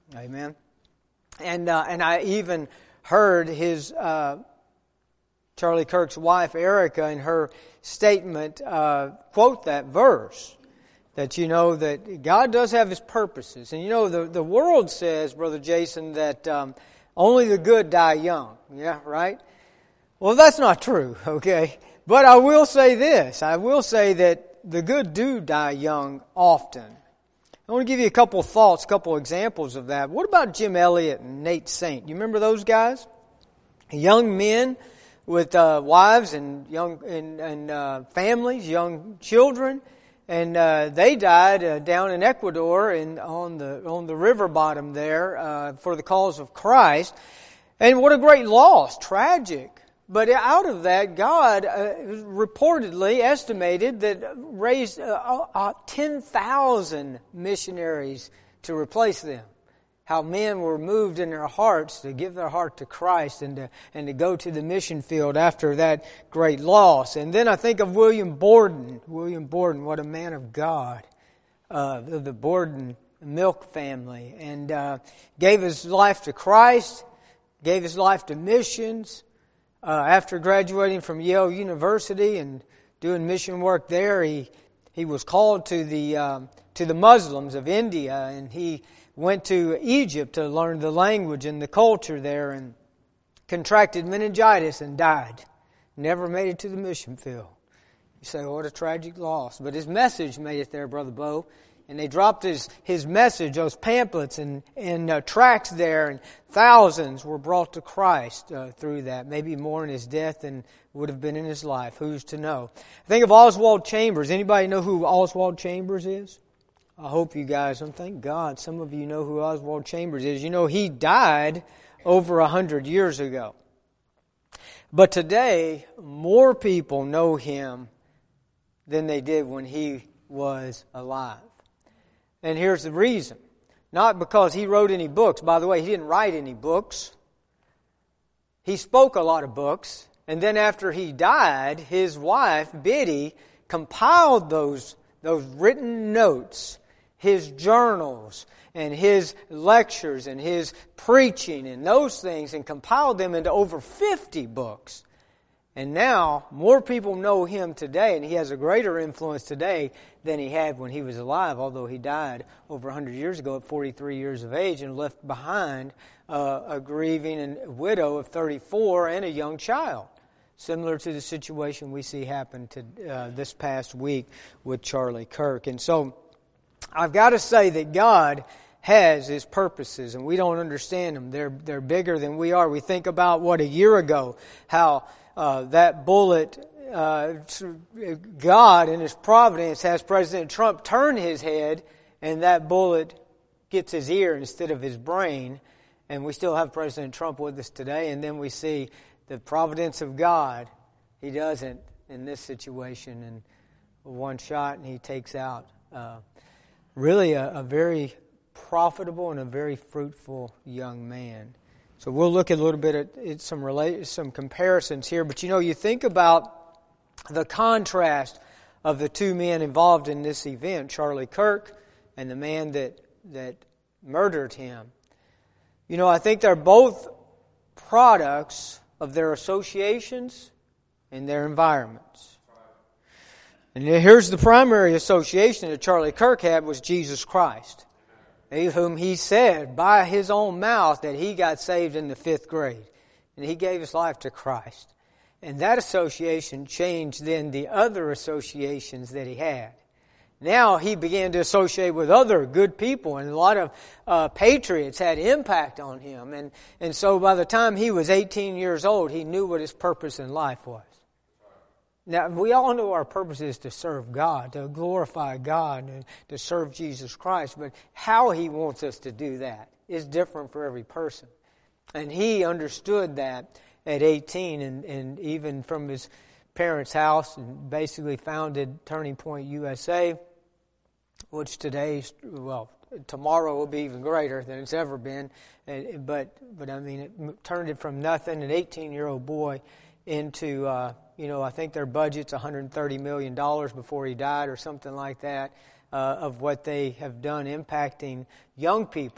Amen. And I even heard his Charlie Kirk's wife Erica in her statement quote that verse. That you know that God does have His purposes. And you know the world says, Brother Jason, that only the good die young. Yeah, right? Well, that's not true, okay? But I will say this. I will say that the good do die young often. I want to give you a couple of thoughts, a couple of examples of that. What about Jim Elliott and Nate Saint? You remember those guys? Young men with wives and young and families, young children. And they died down in Ecuador on the river bottom there for the cause of Christ. And what a great loss, tragic. But out of that, God reportedly estimated that raised 10,000 missionaries to replace them. How men were moved in their hearts to give their heart to Christ and to go to the mission field after that great loss. And then I think of William Borden. William Borden, what a man of God. The Borden Milk family. And gave his life to Christ, gave his life to missions. After graduating from Yale University and doing mission work there, he was called to the Muslims of India, and he went to Egypt to learn the language and the culture there and contracted meningitis and died. Never made it to the mission field. You say, what a tragic loss. But his message made it there, Brother Bo. And they dropped his message, those pamphlets and tracts there, and thousands were brought to Christ through that. Maybe more in his death than would have been in his life. Who's to know? Think of Oswald Chambers. Anybody know who Oswald Chambers is? I hope you guys, and thank God, some of you know who Oswald Chambers is. You know, he died over 100 years ago. But today, more people know him than they did when he was alive. And here's the reason. Not because he wrote any books. By the way, he didn't write any books. He spoke a lot of books. And then after he died, his wife, Biddy, compiled those written notes, his journals, and his lectures, and his preaching, and those things, and compiled them into over 50 books. And now, more people know him today, and he has a greater influence today than he had when he was alive, although he died over 100 years ago at 43 years of age and left behind a grieving widow of 34 and a young child, similar to the situation we see happen to this past week with Charlie Kirk. And so, I've got to say that God has His purposes, and we don't understand them. They're bigger than we are. We think about a year ago, how that bullet, God in His providence has President Trump turn his head, and that bullet gets his ear instead of his brain. And we still have President Trump with us today. And then we see the providence of God. He doesn't in this situation, and one shot, and he takes out really a very profitable and a very fruitful young man. So we'll look at a little bit at some comparisons here. But you think about the contrast of the two men involved in this event, Charlie Kirk and the man that murdered him. I think they're both products of their associations and their environments. And here's the primary association that Charlie Kirk had was Jesus Christ, whom he said by his own mouth that he got saved in the 5th grade. And he gave his life to Christ. And that association changed then the other associations that he had. Now he began to associate with other good people, and a lot of patriots had impact on him. And so by the time he was 18 years old, he knew what his purpose in life was. Now, we all know our purpose is to serve God, to glorify God, and to serve Jesus Christ. But how He wants us to do that is different for every person. And he understood that at 18, and even from his parents' house, and basically founded Turning Point USA, which tomorrow will be even greater than it's ever been. But I mean, it turned it from nothing, an 18-year-old boy, into I think their budget's $130 million before he died or something like that, of what they have done impacting young people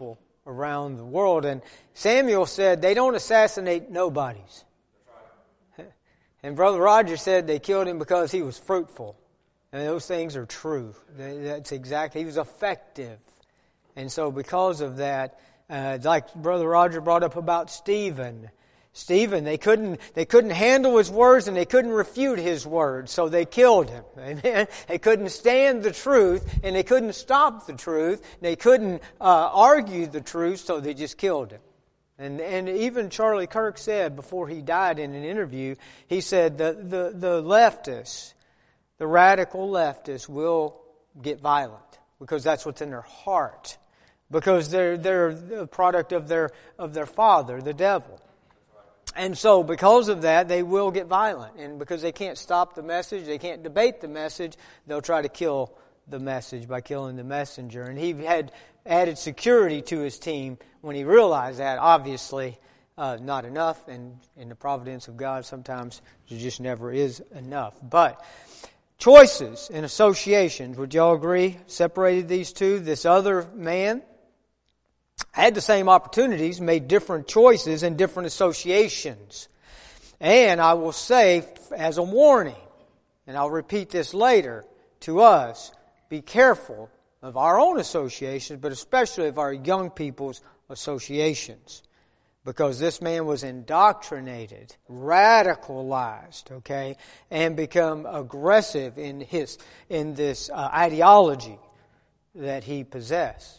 around the world. And Samuel said, they don't assassinate nobodies. And Brother Roger said they killed him because he was fruitful. And those things are true. That's exactly, he was effective. And so because of that, like Brother Roger brought up about Stephen, they couldn't handle his words and they couldn't refute his words, so they killed him. Amen. They couldn't stand the truth and they couldn't stop the truth. They couldn't argue the truth, so they just killed him. And even Charlie Kirk said before he died in an interview, he said the leftists, the radical leftists, will get violent because that's what's in their heart, because they're a product of their father, the devil. And so because of that, they will get violent. And because they can't stop the message, they can't debate the message, they'll try to kill the message by killing the messenger. And he had added security to his team when he realized that. Obviously, not enough. And in the providence of God, sometimes there just never is enough. But choices and associations, would y'all agree, separated these two? This other man had the same opportunities, made different choices and different associations. And I will say, as a warning, and I'll repeat this later, to us, be careful of our own associations, but especially of our young people's associations. Because this man was indoctrinated, radicalized, okay, and become aggressive in this ideology that he possessed.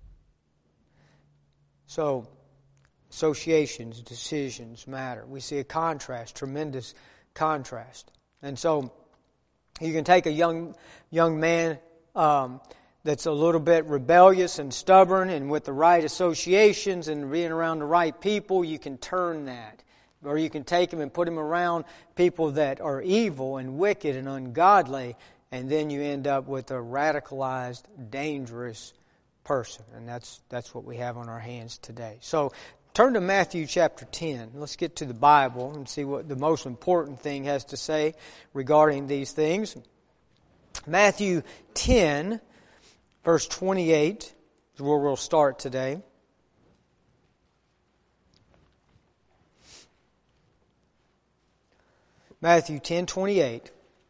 So, associations, decisions matter. We see a contrast, tremendous contrast. And so, you can take a young man that's a little bit rebellious and stubborn, and with the right associations and being around the right people, you can turn that. Or you can take him and put him around people that are evil and wicked and ungodly, and then you end up with a radicalized, dangerous person. And that's what we have on our hands today. So turn to Matthew chapter 10. Let's get to the Bible and see what the most important thing has to say regarding these things. Matthew 10, verse 28 is where we'll start today. Matthew 10:28.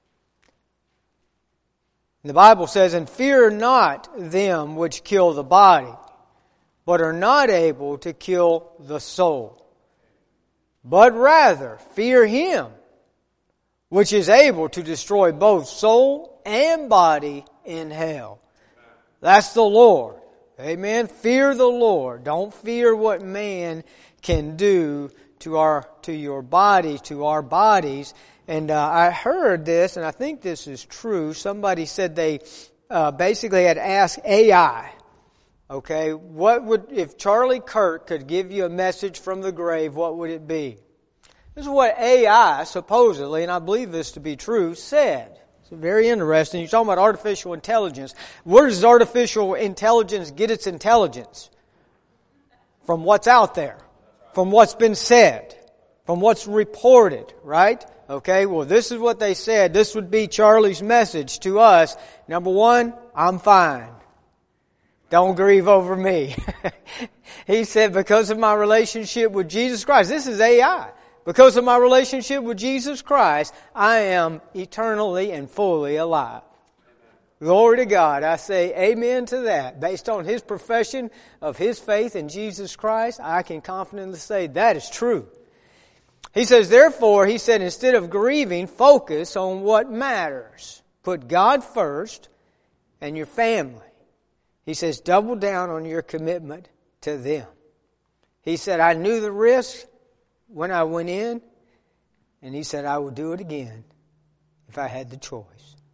The Bible says, "And fear not them which kill the body, but are not able to kill the soul. But rather fear Him which is able to destroy both soul and body in hell." That's the Lord. Amen. Fear the Lord. Don't fear what man can do to your body, to our bodies. And I heard this, and I think this is true. Somebody said they basically had asked AI, okay, if Charlie Kirk could give you a message from the grave, what would it be? This is what AI, supposedly, and I believe this to be true, said. It's very interesting. You're talking about artificial intelligence. Where does artificial intelligence get its intelligence? From what's out there. From what's been said. From what's reported, right? Okay, well, this is what they said. This would be Charlie's message to us. Number one, I'm fine. Don't grieve over me. He said, because of my relationship with Jesus Christ. This is AI. Because of my relationship with Jesus Christ, I am eternally and fully alive. Glory to God. I say amen to that. Based on his profession of his faith in Jesus Christ, I can confidently say that is true. He says, therefore, he said, instead of grieving, focus on what matters. Put God first and your family. He says, double down on your commitment to them. He said, I knew the risk when I went in, and he said, I would do it again if I had the choice.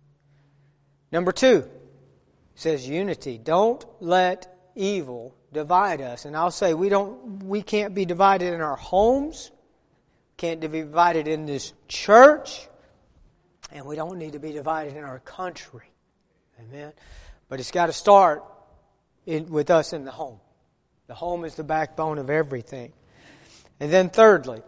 Number two, he says unity. Don't let evil divide us. And I'll say we can't be divided in our homes, can't be divided in this church, and we don't need to be divided in our country. Amen. But it's got to start with us in the home. The home is the backbone of everything. And then thirdly,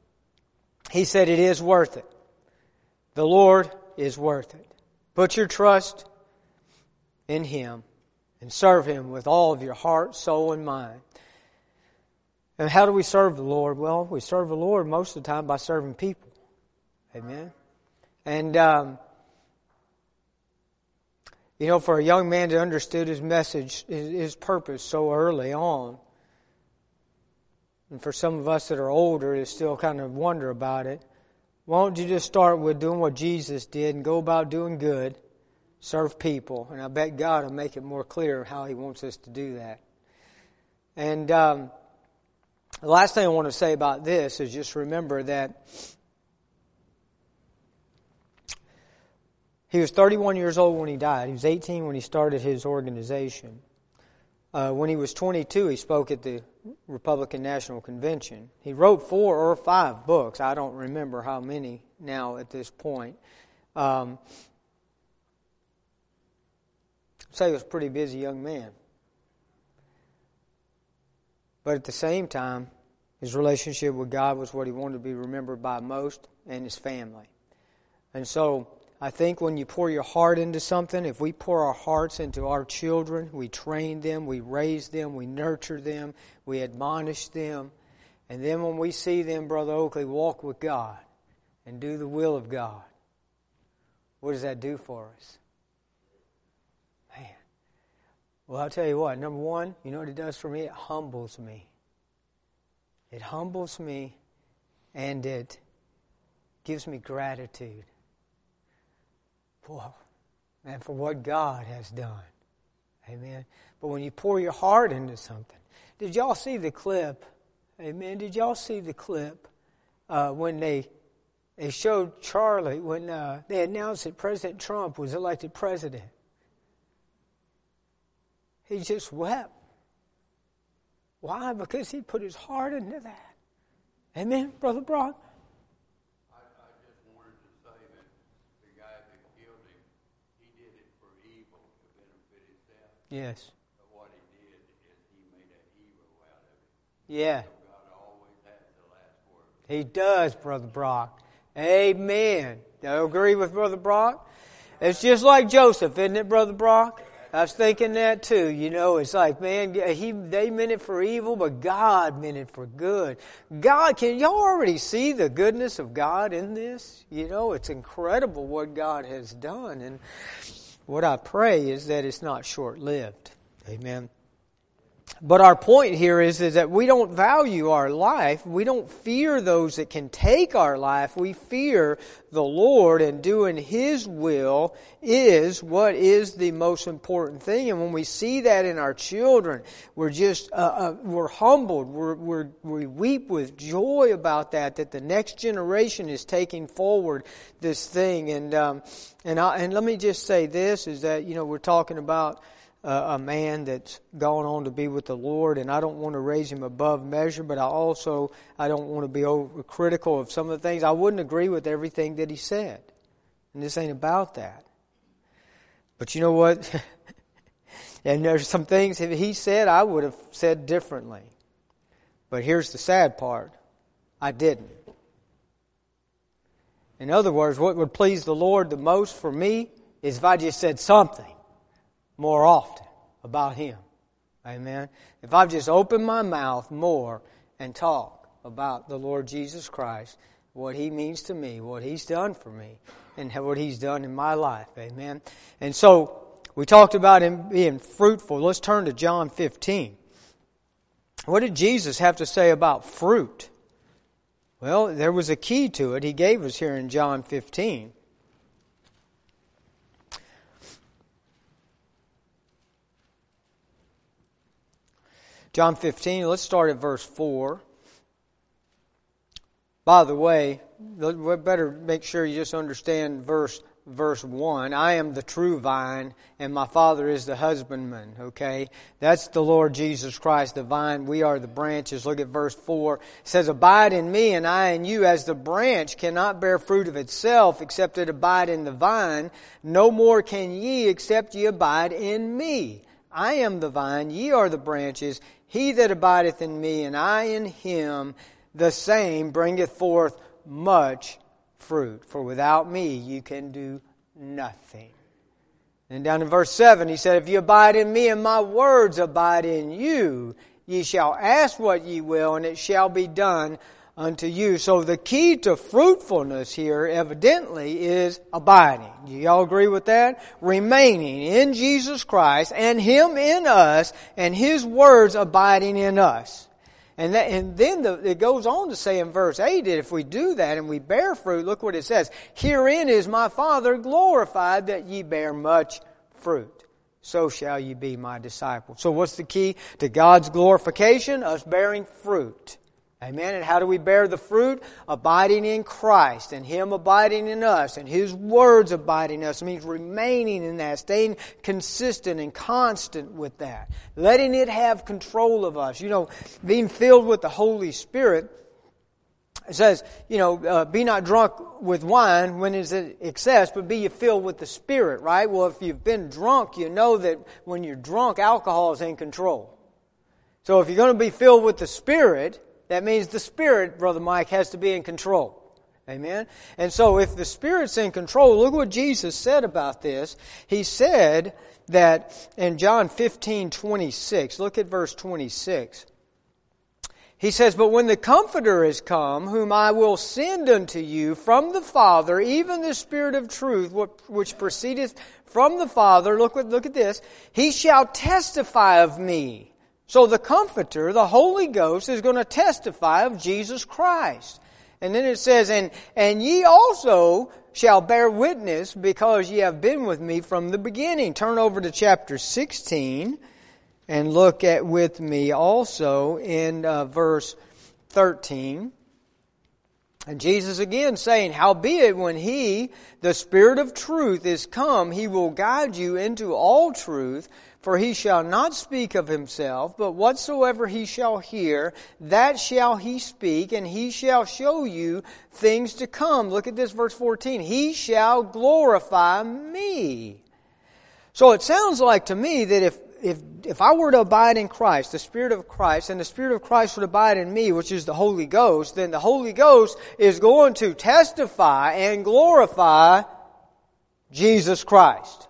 he said it is worth it. The Lord is worth it. Put your trust in Him and serve Him with all of your heart, soul, and mind. And how do we serve the Lord? Well, we serve the Lord most of the time by serving people. Amen. And, for a young man that understood his message, his purpose so early on, and for some of us that are older that still kind of wonder about it, why don't you just start with doing what Jesus did and go about doing good, serve people, and I bet God will make it more clear how He wants us to do that. And the last thing I want to say about this is just remember that he was 31 years old when he died. He was 18 when he started his organization. When he was 22, he spoke at the Republican National Convention. He wrote 4 or 5 books. I don't remember how many now at this point. So he was a pretty busy young man. But at the same time, his relationship with God was what he wanted to be remembered by most, and his family. And so I think when you pour your heart into something, if we pour our hearts into our children, we train them, we raise them, we nurture them, we admonish them, and then when we see them, Brother Oakley, walk with God and do the will of God, what does that do for us? Man. Well, I'll tell you what, number one, you know what it does for me? It humbles me. It humbles me, and it gives me gratitude. And for what God has done. Amen. But when you pour your heart into something. Did y'all see the clip? Amen. Did y'all see the clip when they showed Charlie, when they announced that President Trump was elected president? He just wept. Why? Because he put his heart into that. Amen, Brother Brock? Yes. But what he did is he made a hero out of it. Yeah. So God always has the last word. He does, Brother Brock. Amen. Do you agree with Brother Brock? It's just like Joseph, isn't it, Brother Brock? I was thinking that too. It's like, man, they meant it for evil, but God meant it for good. God, can y'all already see the goodness of God in this? It's incredible what God has done. And what I pray is that it's not short-lived. Amen. But our point here is that we don't value our life. We don't fear those that can take our life. We fear the Lord, and doing His will is what is the most important thing. And when we see that in our children, we're just we're humbled. We weep with joy about that the next generation is taking forward this thing. And let me just say this, is that we're talking about a man that's gone on to be with the Lord, and I don't want to raise him above measure, but I don't want to be overcritical of some of the things. I wouldn't agree with everything that he said, and this ain't about that. But you know what? And there's some things that he said I would have said differently. But here's the sad part. I didn't. In other words, what would please the Lord the most for me is if I just said something more often about Him. Amen. If I've just opened my mouth more and talk about the Lord Jesus Christ, what He means to me, what He's done for me, and what He's done in my life. Amen. And so, we talked about Him being fruitful. Let's turn to John 15. What did Jesus have to say about fruit? Well, there was a key to it. He gave us here in John 15. John 15, let's start at verse 4. By the way, we better make sure you just understand verse 1. I am the true vine, and my Father is the husbandman. Okay? That's the Lord Jesus Christ, the vine. We are the branches. Look at verse 4. It says, Abide in me, and I in you, as the branch cannot bear fruit of itself, except it abide in the vine. No more can ye, except ye abide in me. I am the vine, ye are the branches. He that abideth in me, and I in him, the same bringeth forth much fruit. For without me you can do nothing. And down in verse 7, he said, If you abide in me, and my words abide in you, Ye shall ask what ye will, and it shall be done unto you. So the key to fruitfulness here, evidently, is abiding. Do y'all agree with that? Remaining in Jesus Christ, and Him in us, and His words abiding in us. And then it goes on to say in verse 8 that if we do that and we bear fruit, look what it says. Herein is my Father glorified, that ye bear much fruit. So shall ye be my disciples. So what's the key to God's glorification? Us bearing fruit. Amen. And how do we bear the fruit? Abiding in Christ, and Him abiding in us, and His words abiding in us. It means remaining in that, staying consistent and constant with that. Letting it have control of us. You know, being filled with the Holy Spirit, it says, be not drunk with wine when it's in excess, but be ye filled with the Spirit, right? Well, if you've been drunk, you know that when you're drunk, alcohol is in control. So if you're going to be filled with the Spirit, that means the Spirit, Brother Mike, has to be in control. Amen? And so if the Spirit's in control, look what Jesus said about this. He said that in John 15:26, look at verse 26. He says, But when the Comforter is come, whom I will send unto you from the Father, even the Spirit of truth, which proceedeth from the Father, look at this, He shall testify of me. So the Comforter, the Holy Ghost, is going to testify of Jesus Christ. And then it says, And ye also shall bear witness, because ye have been with me from the beginning. Turn over to chapter 16. And look at with me also in verse 13. And Jesus again saying, Howbeit when He, the Spirit of truth, is come, He will guide you into all truth. For He shall not speak of Himself, but whatsoever He shall hear, that shall He speak, and He shall show you things to come. Look at this, verse 14. He shall glorify me. So it sounds like to me that if I were to abide in Christ, the Spirit of Christ, and the Spirit of Christ would abide in me, which is the Holy Ghost, then the Holy Ghost is going to testify and glorify Jesus Christ.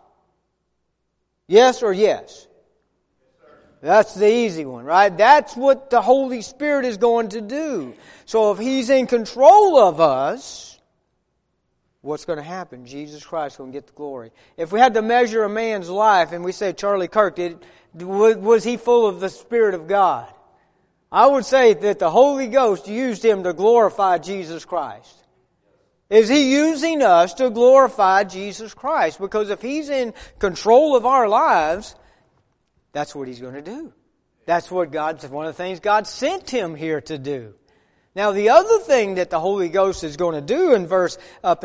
Yes or yes? That's the easy one, right? That's what the Holy Spirit is going to do. So if He's in control of us, what's going to happen? Jesus Christ will get the glory. If we had to measure a man's life and we say Charlie Kirk, was he full of the Spirit of God? I would say that the Holy Ghost used him to glorify Jesus Christ. Is He using us to glorify Jesus Christ? Because if He's in control of our lives, that's what He's going to do. That's what one of the things God sent Him here to do. Now, the other thing that the Holy Ghost is going to do in verse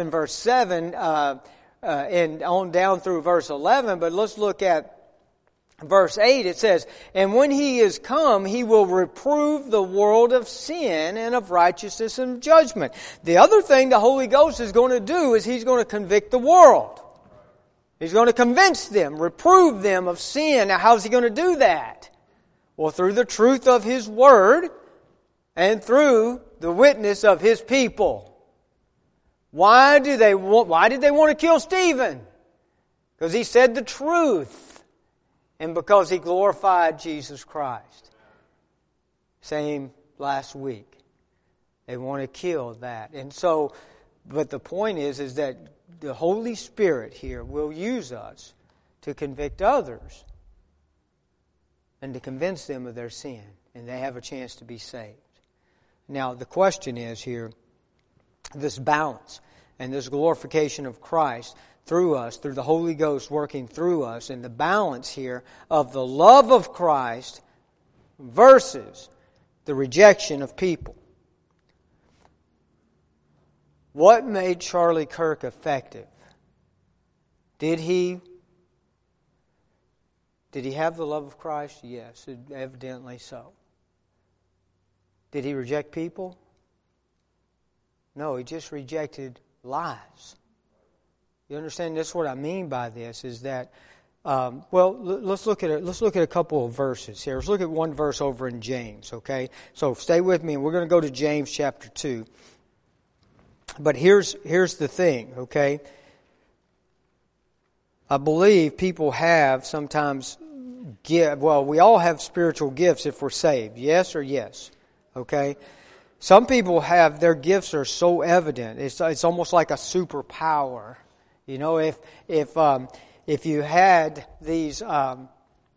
7 and on down through verse 11, but let's look at verse 8. It says, And when He is come, He will reprove the world of sin and of righteousness and judgment. The other thing the Holy Ghost is going to do is He's going to convict the world. He's going to convince them, reprove them of sin. Now, how's He going to do that? Well, through the truth of His Word, and through the witness of His people. Why did they want to kill Stephen? Because he said the truth. And because he glorified Jesus Christ. Same last week. They want to kill that. And so, but the point is that the Holy Spirit here will use us to convict others and to convince them of their sin. And they have a chance to be saved. Now, the question is here, this balance and this glorification of Christ through us, through the Holy Ghost working through us, and the balance here of the love of Christ versus the rejection of people. What made Charlie Kirk effective? Did he have the love of Christ? Yes, evidently so. Did he reject people? No, he just rejected lies. You understand? That's what I mean by this. Is that let's look at a couple of verses here. Let's look at one verse over in James. Okay, so stay with me, and we're going to go to James chapter 2. But here's the thing. Okay, I believe people have sometimes we all have spiritual gifts if we're saved. Yes or yes? Okay? Some people have, their gifts are so evident. It's almost like a superpower. You know, if you had these, what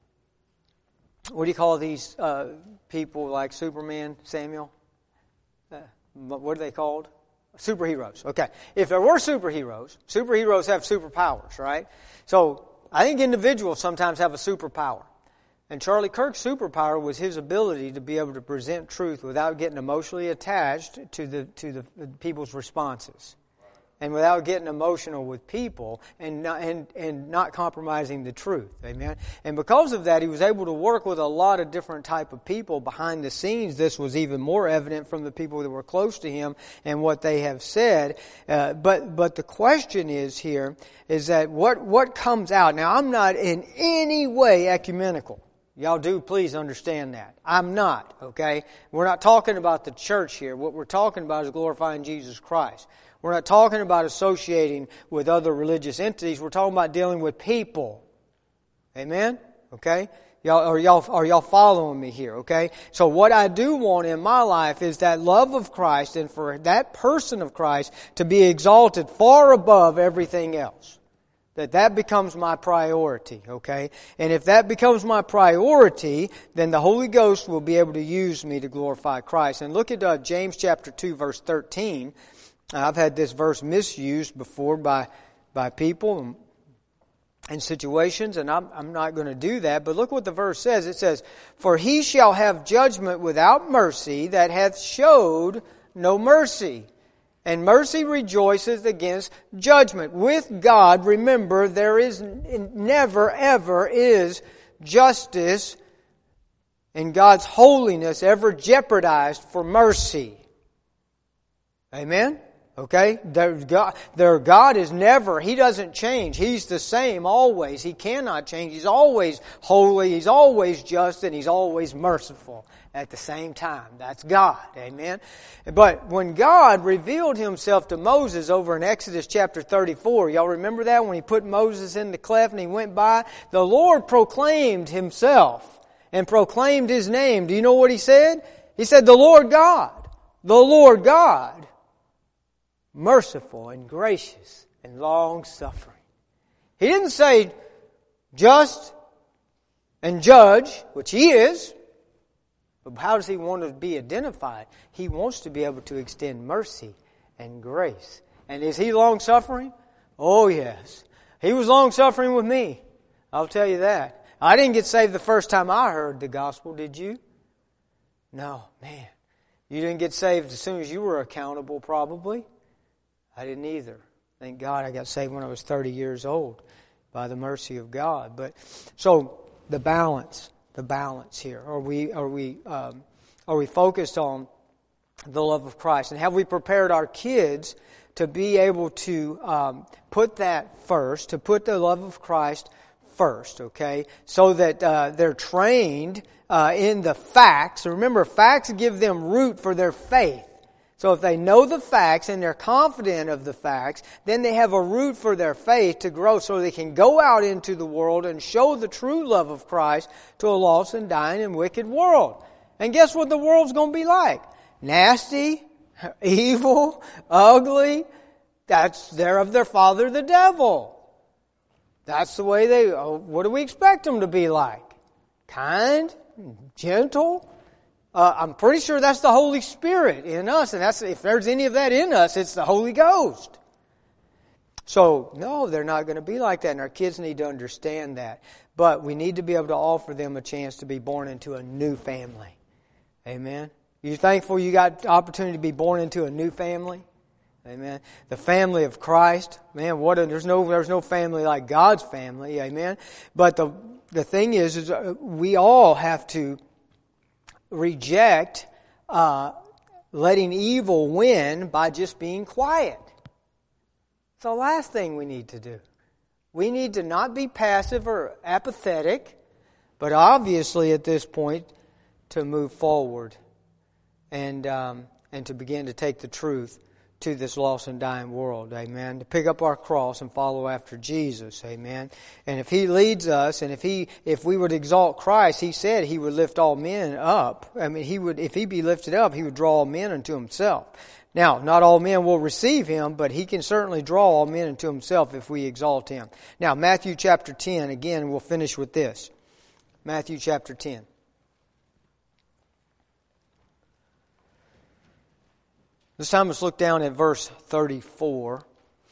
do you call these people like Superman, Samuel? What are they called? Superheroes. Okay. If there were superheroes have superpowers, right? So I think individuals sometimes have a superpower. And Charlie Kirk's superpower was his ability to be able to present truth without getting emotionally attached to the people's responses, and without getting emotional with people, and not compromising the truth. Amen. And because of that, he was able to work with a lot of different type of people behind the scenes. This was even more evident from the people that were close to him and what they have said. But the question is here is that what comes out. Now, I'm not in any way ecumenical. Y'all do please understand that. I'm not, okay? We're not talking about the church here. What we're talking about is glorifying Jesus Christ. We're not talking about associating with other religious entities. We're talking about dealing with people. Amen? Okay? Are y'all following me here, okay? So what I do want in my life is that love of Christ, and for that person of Christ to be exalted far above everything else. That becomes my priority, okay? And if that becomes my priority, then the Holy Ghost will be able to use me to glorify Christ. And look at James chapter 2, verse 13. I've had this verse misused before by people and situations, and I'm not going to do that. But look what the verse says. It says, "For he shall have judgment without mercy that hath showed no mercy. And mercy rejoices against judgment." With God, remember, there is never, ever is justice and God's holiness ever jeopardized for mercy. Amen? Okay? Their God is never, He doesn't change. He's the same always. He cannot change. He's always holy. He's always just, and He's always merciful at the same time. That's God. Amen? But when God revealed Himself to Moses over in Exodus chapter 34, y'all remember that? When He put Moses in the cleft and he went by, the Lord proclaimed Himself and proclaimed His name. Do you know what He said? He said, "The Lord God, merciful and gracious and long-suffering." He didn't say just and judge, which He is. But how does He want to be identified? He wants to be able to extend mercy and grace. And is He long-suffering? Oh, yes. He was long-suffering with me. I'll tell you that. I didn't get saved the first time I heard the gospel, did you? No, man. You didn't get saved as soon as you were accountable, probably. I didn't either. Thank God I got saved when I was 30 years old by the mercy of God. But so the balance here. Are we focused on the love of Christ? And have we prepared our kids to be able to put that first, to put the love of Christ first, okay? So that they're trained in the facts. Remember, facts give them root for their faith. So if they know the facts and they're confident of the facts, then they have a root for their faith to grow so they can go out into the world and show the true love of Christ to a lost and dying and wicked world. And guess what the world's going to be like? Nasty, evil, ugly. They're of their father the devil. That's the way what do we expect them to be like? Kind, gentle. I'm pretty sure that's the Holy Spirit in us, and if there's any of that in us, it's the Holy Ghost. So, no, they're not going to be like that, and our kids need to understand that. But we need to be able to offer them a chance to be born into a new family. Amen? You thankful you got the opportunity to be born into a new family? Amen. The family of Christ. Man, there's no family like God's family. Amen. But the thing is we all have to reject letting evil win by just being quiet. It's the last thing we need to do. We need to not be passive or apathetic, but obviously at this point to move forward and to begin to take the truth to this lost and dying world, amen, to pick up our cross and follow after Jesus, amen. And if He leads us, and if we would exalt Christ, He said He would lift all men up. I mean, if He be lifted up, He would draw all men unto Himself. Now, not all men will receive Him, but He can certainly draw all men unto Himself if we exalt Him. Now, Matthew chapter 10, again, we'll finish with this. Matthew chapter 10. This time let's look down at verse 34.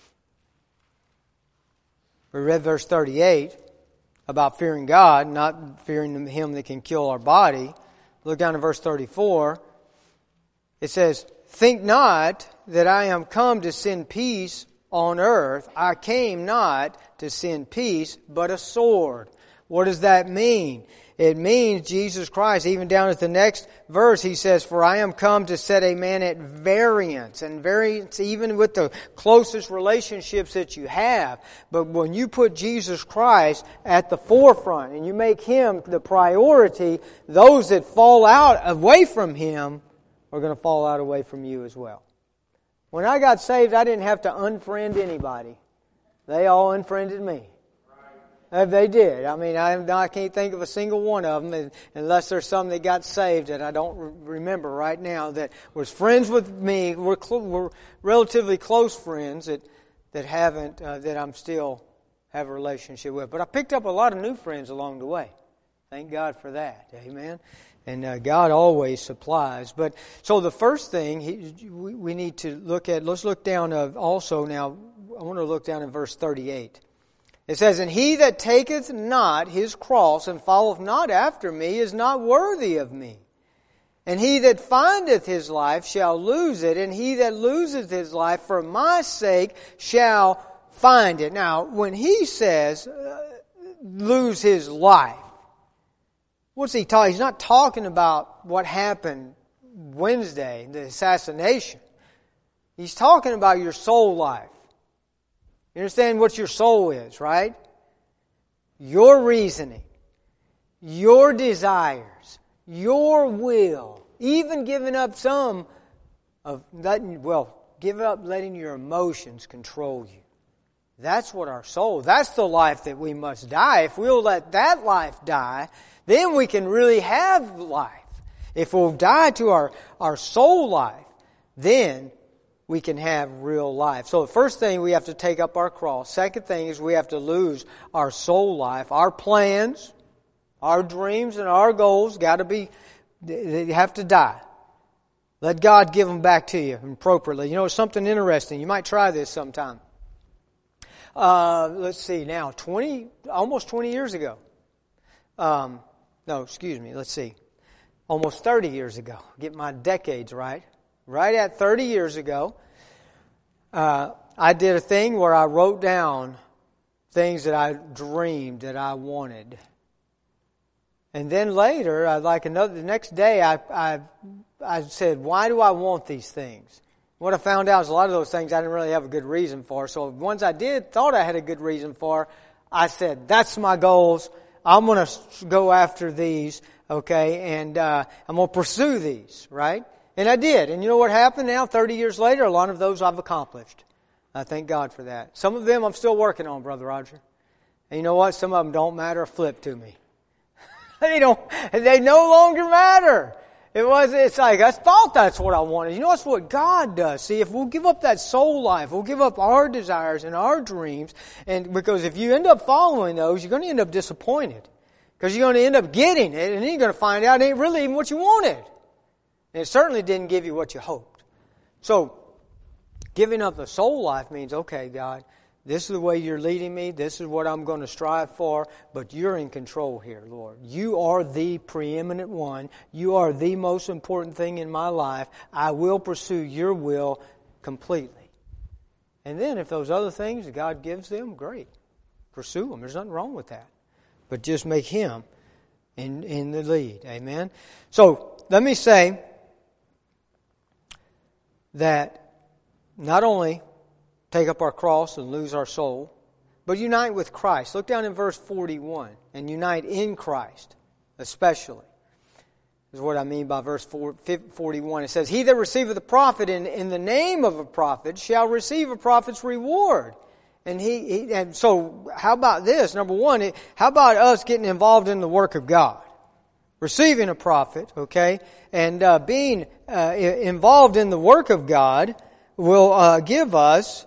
We read verse 38 about fearing God, not fearing Him that can kill our body. Look down at verse 34. It says, "Think not that I am come to send peace on earth. I came not to send peace, but a sword." What does that mean? It means Jesus Christ, even down at the next verse, He says, "For I am come to set a man at variance." And variance even with the closest relationships that you have. But when you put Jesus Christ at the forefront and you make Him the priority, those that fall out away from Him are going to fall out away from you as well. When I got saved, I didn't have to unfriend anybody. They all unfriended me. They did. I mean, I can't think of a single one of them, unless there's some that got saved that I don't remember right now that was friends with me. We're relatively close friends that haven't that I'm still have a relationship with. But I picked up a lot of new friends along the way. Thank God for that. Amen. And God always supplies. But so the first thing we need to look at. Let's look down also now. I want to look down in verse 38. It says, "And he that taketh not his cross and followeth not after me is not worthy of me. And he that findeth his life shall lose it, and he that loseth his life for my sake shall find it." Now, when he says lose his life, what's he talking? He's not talking about what happened Wednesday, the assassination. He's talking about your soul life. You understand what your soul is, right? Your reasoning, your desires, your will, even giving up some of give up letting your emotions control you. That's what our soul, that's the life that we must die. If we'll let that life die, then we can really have life. If we'll die to our soul life, then we can have real life. So the first thing, we have to take up our cross. Second thing is we have to lose our soul life. Our plans, our dreams, and our goals they have to die. Let God give them back to you appropriately. You know, it's something interesting. You might try this sometime. Let's see now, almost 20 years ago. Let's see. Almost 30 years ago. Get my decades right. Right at 30 years ago, I did a thing where I wrote down things that I dreamed that I wanted. And then later, the next day, I said, why do I want these things? What I found out is a lot of those things I didn't really have a good reason for. So the ones I thought I had a good reason for, I said, that's my goals. I'm going to go after these, okay? And I'm going to pursue these, right? And I did. And you know what happened now? 30 years later, a lot of those I've accomplished. I thank God for that. Some of them I'm still working on, Brother Roger. And you know what? Some of them don't matter a flip to me. They no longer matter. It's like, I thought that's what I wanted. You know, that's what God does. See, if we'll give up that soul life, we'll give up our desires and our dreams, and because if you end up following those, you're going to end up disappointed. Because you're going to end up getting it, and then you're going to find out it ain't really even what you wanted. And it certainly didn't give you what you hoped. So, giving up the soul life means, okay, God, this is the way you're leading me. This is what I'm going to strive for. But you're in control here, Lord. You are the preeminent one. You are the most important thing in my life. I will pursue your will completely. And then if those other things God gives them, great. Pursue them. There's nothing wrong with that. But just make Him in the lead. Amen? So, let me say that not only take up our cross and lose our soul, but unite with Christ. Look down in verse 41, and unite in Christ, especially. is what I mean by verse 41. It says, he that receiveth a prophet in the name of a prophet shall receive a prophet's reward. And so how about this? Number one, how about us getting involved in the work of God? Receiving a prophet, okay, and being involved in the work of God will give us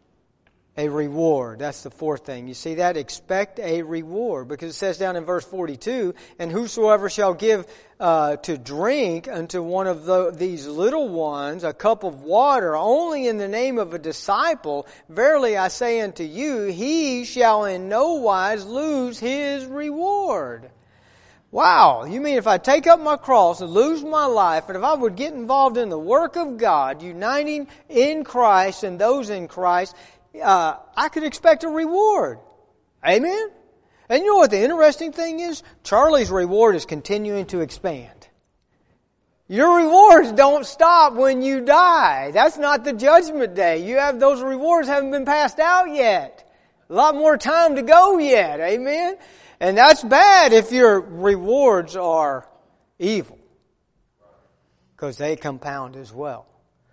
a reward. That's the fourth thing. You see that? Expect a reward. Because it says down in verse 42, and whosoever shall give to drink unto one of these little ones a cup of water only in the name of a disciple, verily I say unto you, he shall in no wise lose his reward. Wow, you mean if I take up my cross and lose my life, and if I would get involved in the work of God, uniting in Christ and those in Christ, I could expect a reward. Amen? And you know what the interesting thing is? Charlie's reward is continuing to expand. Your rewards don't stop when you die. That's not the judgment day. Those rewards haven't been passed out yet. A lot more time to go yet. Amen? And that's bad if your rewards are evil, because they compound as well.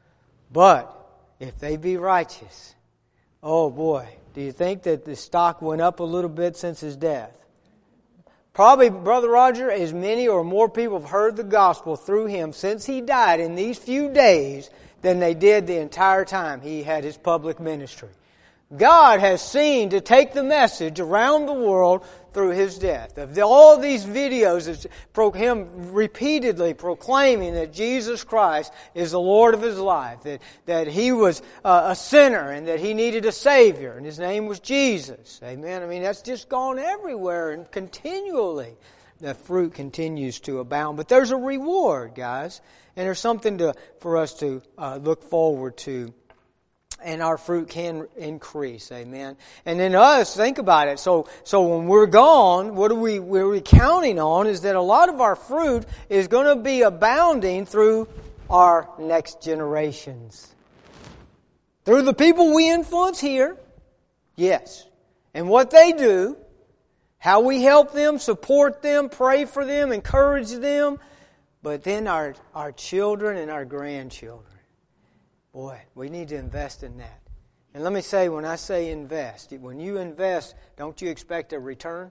But if they be righteous, oh boy, do you think that the stock went up a little bit since his death? Probably, Brother Roger, as many or more people have heard the gospel through him since he died in these few days than they did the entire time he had his public ministry. God has seen to take the message around the world through his death. Of all these videos, it's him repeatedly proclaiming that Jesus Christ is the Lord of his life, that he was a sinner and that he needed a Savior, and his name was Jesus. Amen. I mean, that's just gone everywhere and continually. The fruit continues to abound. But there's a reward, guys, and there's something for us to look forward to. And our fruit can increase, amen. And then us, think about it. So when we're gone, what are we counting on? Is that a lot of our fruit is going to be abounding through our next generations, through the people we influence here, yes, and what they do, how we help them, support them, pray for them, encourage them, but then our children and our grandchildren. Boy, we need to invest in that. And let me say, when I say invest, when you invest, don't you expect a return?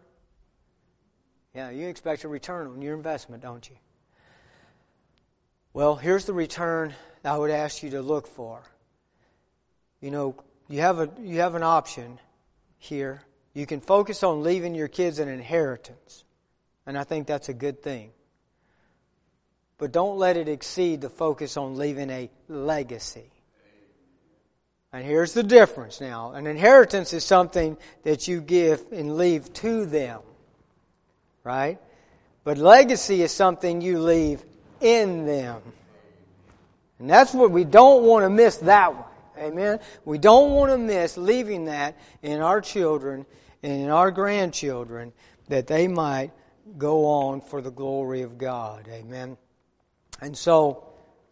Yeah, you expect a return on your investment, don't you? Well, here's the return I would ask you to look for. You know, you have an option here. You can focus on leaving your kids an inheritance, and I think that's a good thing. But don't let it exceed the focus on leaving a legacy. And here's the difference now. An inheritance is something that you give and leave to them. Right? But legacy is something you leave in them. And that's what we don't want to miss, that one. Amen? We don't want to miss leaving that in our children and in our grandchildren, that they might go on for the glory of God. Amen? And so,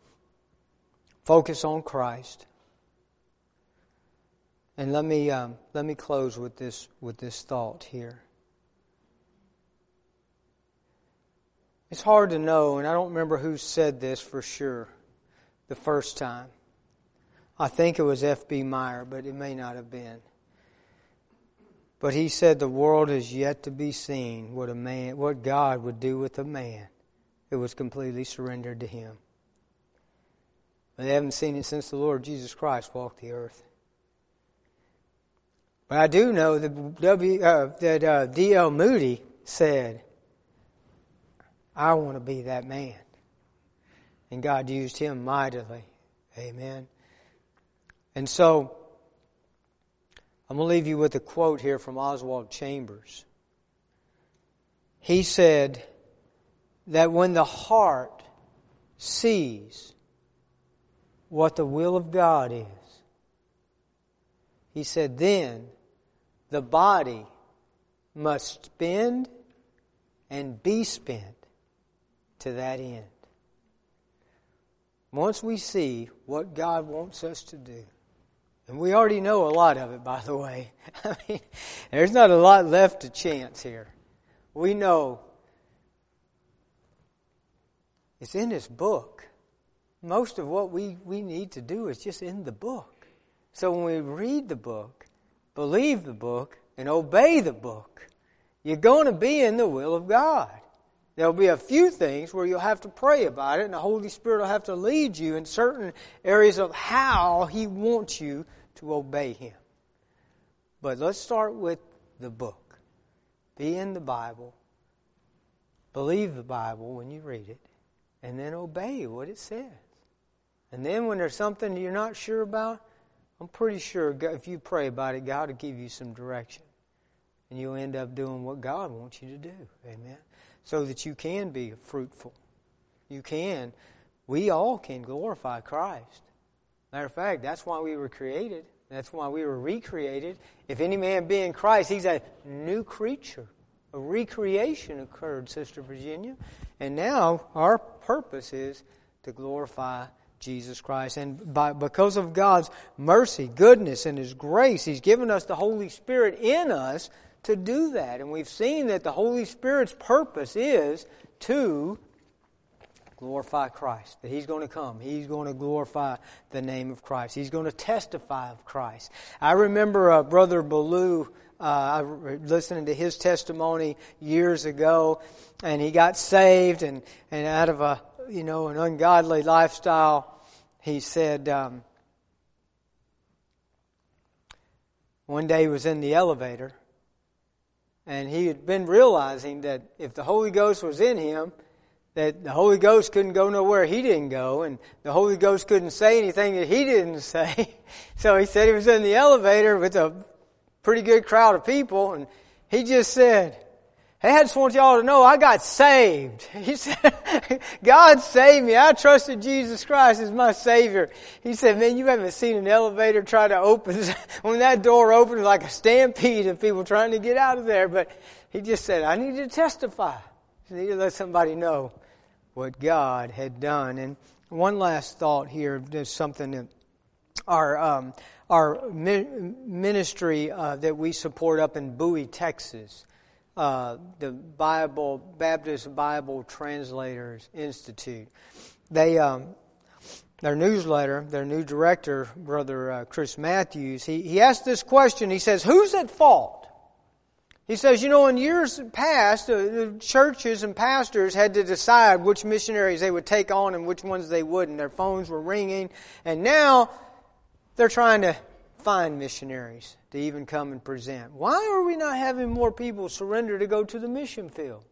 focus on Christ. And let me close with this thought here. It's hard to know, and I don't remember who said this for sure the first time. I think it was F.B. Meyer, but it may not have been. But he said the world is yet to be seen what God would do with a man who was completely surrendered to Him. But they haven't seen it since the Lord Jesus Christ walked the earth. But I do know that D.L. Moody said, I want to be that man. And God used him mightily. Amen. And so, I'm going to leave you with a quote here from Oswald Chambers. He said that when the heart sees what the will of God is, he said, then the body must spend and be spent to that end. Once we see what God wants us to do, and we already know a lot of it, by the way. I mean, there's not a lot left to chance here. We know It's in His book. Most of what we need to do is just in the book. So when we read the book, believe the book, and obey the book, you're going to be in the will of God. There'll be a few things where you'll have to pray about it, and the Holy Spirit will have to lead you in certain areas of how He wants you to obey Him. But let's start with the book. Be in the Bible. Believe the Bible when you read it. And then obey what it says. And then when there's something you're not sure about, I'm pretty sure if you pray about it, God will give you some direction. And you'll end up doing what God wants you to do. Amen. So that you can be fruitful. We all can glorify Christ. Matter of fact, that's why we were created. That's why we were recreated. If any man be in Christ, he's a new creature. A recreation occurred, Sister Virginia. And now our purpose is to glorify Jesus Christ. And because of God's mercy, goodness, and His grace, He's given us the Holy Spirit in us to do that. And we've seen that the Holy Spirit's purpose is to glorify Christ. That He's going to come. He's going to glorify the name of Christ. He's going to testify of Christ. I remember Brother Ballou, listening to his testimony years ago, and he got saved, and out of an ungodly lifestyle, he said, one day he was in the elevator, and he had been realizing that if the Holy Ghost was in him, that the Holy Ghost couldn't go nowhere he didn't go, and the Holy Ghost couldn't say anything that he didn't say. So he said he was in the elevator with a pretty good crowd of people, and he just said, "Hey, I just want y'all to know I got saved." He said, "God saved me. I trusted Jesus Christ as my Savior." He said, "Man, you haven't seen an elevator try to open. When that door opened, like a stampede of people trying to get out of there." But he just said, "I need to testify. I need to let somebody know what God had done." And one last thought here. There's something that our ministry that we support up in Bowie, Texas, the Baptist Bible Translators Institute. Their newsletter, their new director, Brother Chris Matthews, he asked this question. He says, "Who's at fault?" He says, in years past, the churches and pastors had to decide which missionaries they would take on and which ones they wouldn't. Their phones were ringing, and now they're trying to find missionaries to even come and present. Why are we not having more people surrender to go to the mission field?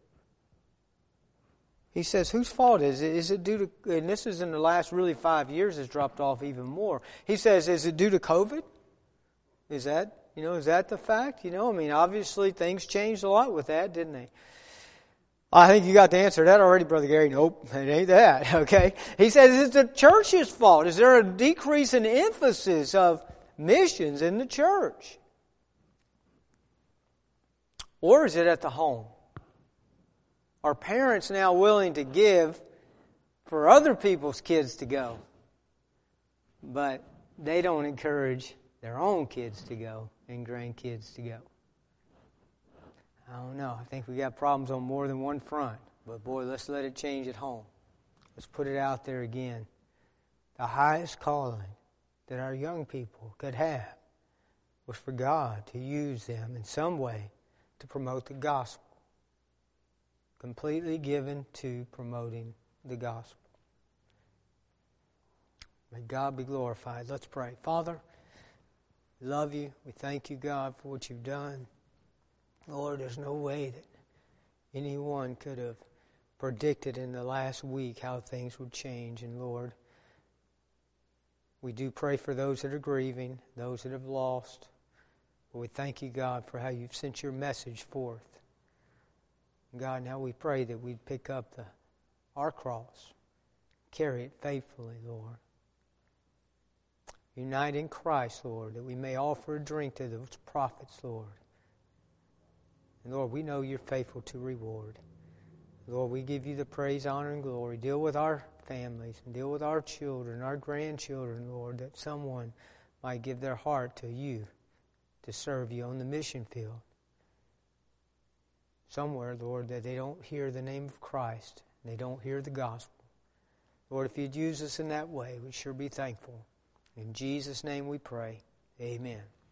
He says, whose fault is it? Is it due to, and this is in the last really 5 years, it's dropped off even more. He says, is it due to COVID? Is that the fact? Obviously things changed a lot with that, didn't they? I think you got the answer to that already, Brother Gary. Nope, it ain't that. Okay. He says, is it the church's fault? Is there a decrease in emphasis of missions in the church? Or is it at the home? Are parents now willing to give for other people's kids to go, but they don't encourage their own kids to go and grandkids to go? I don't know. I think we got problems on more than one front. But boy, let's let it change at home. Let's put it out there again. The highest calling that our young people could have was for God to use them in some way to promote the gospel. Completely given to promoting the gospel. May God be glorified. Let's pray. Father, we love you. We thank you, God, for what you've done. Lord, there's no way that anyone could have predicted in the last week how things would change. And Lord, we do pray for those that are grieving, those that have lost. But we thank you, God, for how you've sent your message forth. God, now we pray that we'd pick up our cross, carry it faithfully, Lord. Unite in Christ, Lord, that we may offer a drink to those prophets, Lord. And Lord, we know you're faithful to reward. Lord, we give you the praise, honor, and glory. Deal with our families and deal with our children, our grandchildren, Lord, that someone might give their heart to you to serve you on the mission field. Somewhere, Lord, that they don't hear the name of Christ, they don't hear the gospel. Lord, if you'd use us in that way, we'd sure be thankful. In Jesus' name we pray. Amen.